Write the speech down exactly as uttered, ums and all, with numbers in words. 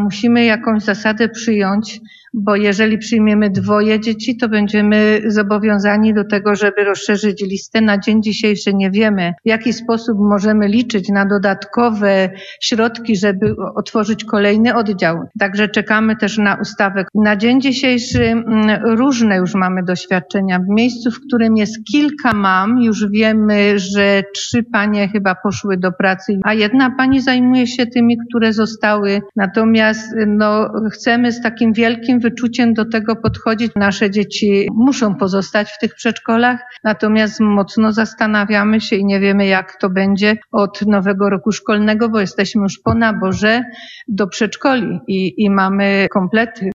musimy jakąś zasadę przyjąć, bo jeżeli przyjmiemy dwoje dzieci, to będziemy zobowiązani do tego, żeby rozszerzyć listę. Na dzień dzisiejszy nie wiemy, w jaki sposób możemy liczyć na dodatkowe środki, żeby otworzyć kolejny oddział. Także czekamy też na ustawę. Na dzień dzisiejszy różne już mamy doświadczenia. W miejscu, w którym jest kilka mam, już wiemy, że trzy panie chyba poszły do pracy, a jedna pani zajmuje się tymi, które zostały. Natomiast no, chcemy z takim wielkim wyczuciem do tego podchodzić. Nasze dzieci muszą pozostać w tych przedszkolach, natomiast mocno zastanawiamy się i nie wiemy, jak to będzie od nowego roku szkolnego, bo jesteśmy już po naborze do przedszkoli i, i mamy komplety.